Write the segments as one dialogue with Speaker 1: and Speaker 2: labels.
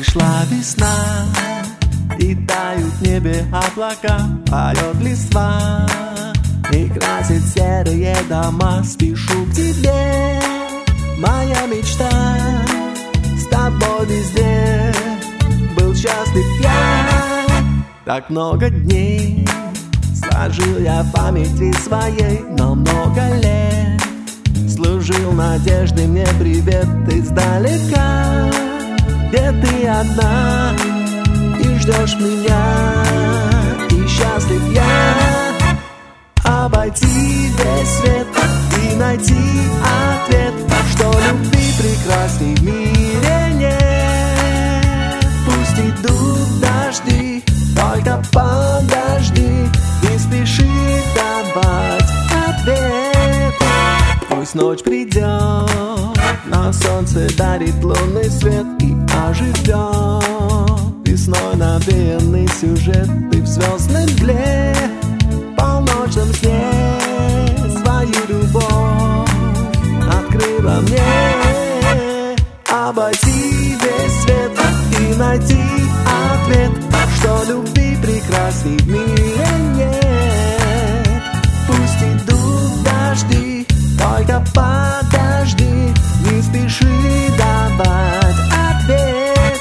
Speaker 1: Пришла весна, и тают в небе облака, поет листва и красит серые дома. Спешу к тебе, моя мечта, с тобой везде был счастлив я. Так много дней сложил я в памяти своей, но много лет служил надеждой мне привет издалека, где ты одна и ждешь меня, и счастлив я обойти весь свет и найти ответ, что любви прекрасней в мире нет. Пусть идут дожди, только подожди, не спеши давать ответ. Пусть ночь придет, но солнце дарит лунный свет и оживет весной навеянный сюжет. Ты в звездной мгле, в полночном сне свою любовь открыла мне. Обойти весь свет и найти ответ, что любви прекрасней в мире нет. Пусть идут дожди, только подожди, не спеши давать ответ.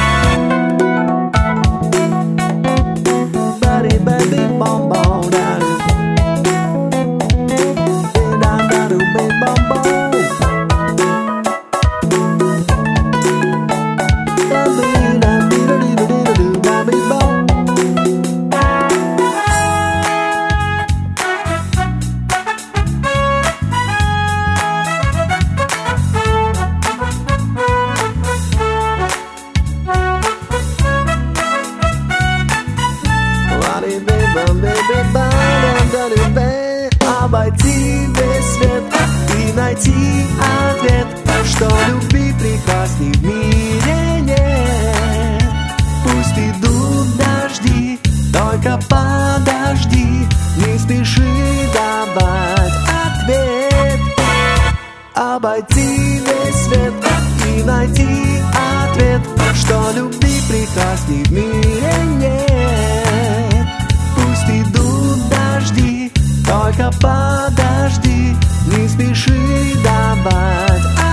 Speaker 1: Body, baby, bom, bom, da, da, da, do, baby, bom, bom. Обойти весь свет и найти ответ, что любви прекрасней в мире нет. Пусть идут дожди, только подожди, не спеши давать ответ. Обойти весь свет и найти ответ, что любви прекрасней в мире нет. Пусть идут дожди, только подожди, не спеши давать